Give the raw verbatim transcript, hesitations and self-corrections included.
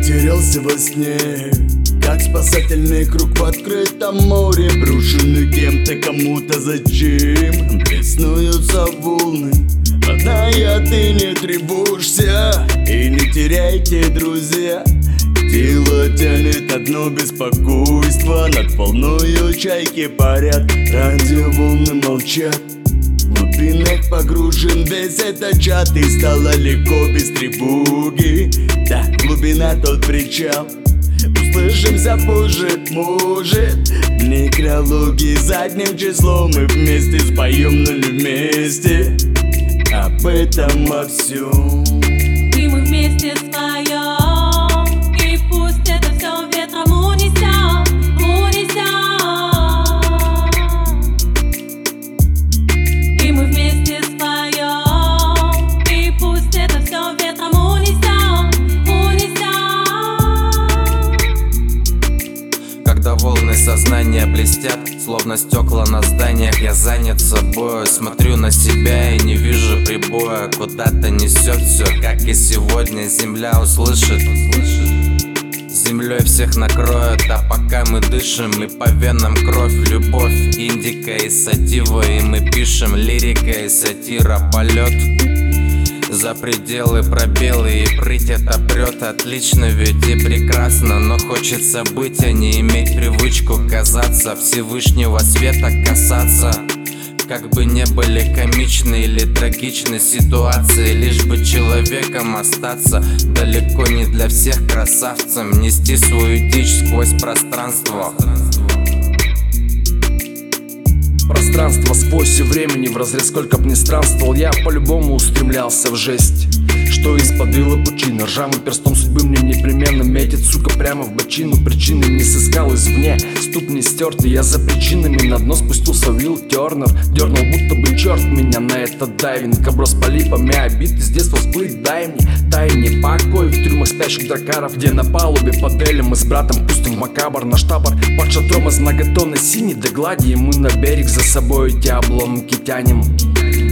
потерялся во сне, как спасательный круг в открытом море, брошенный кем-то, кому-то зачем. Беснуются волны, родная, ты не тревожься и не теряйте, друзья. Тело тянет одно беспокойство, над волною чайки парят, радиоволны молчат. В глубинах погружен весь этот чат, и стало легко без тревоги. Да, глубина тот причал. Услышимся позже, может, в некрологии задним числом мы вместе споем, но не вместе об этом во всем. И мы вместе споем, и пусть это все ветром унесет, унесет. И мы вместе споем, и пусть это все ветром унесет, унесет. Когда волны сознания блестят, словно стекла на зданиях, я занят собой. Смотрю на себя и не вижу прибоя. Куда-то несет все, как и сегодня. Земля услышит, землей всех накроет. А пока мы дышим, и по венам кровь, любовь, индика и сатива. И мы пишем лирика и сатира, полет за пределы, пробелы, и прыть это прет. Отлично, ведь и прекрасно, но хочется быть, а не иметь привычку казаться, Всевышнего света касаться. Как бы не были комичны или трагичны ситуации, лишь бы человеком остаться. Далеко не для всех красавцем нести свою дичь сквозь пространство. Пространство сквозь и времени вразрез, сколько б ни странствовал, я по-любому устремлялся в жесть, что из-под вилы пучины. Ржавым перстом судьбы мне непременно метит, сука, прямо в бочину. Причины не сыскал извне, ступни стерты, я за причинами на дно спустился Уилл Тернер. Дернул, будто бы черт меня на этот дайвинг, оброс полипами обид, с детства всплыть. Дай мне тайне покой в тюрьмах спящих дракаров, где на палубе под элем мы с братом пустим макабр наш табор. Под шатром из многотонной синей до глади, и мы на берег за собой эти обломки тянем.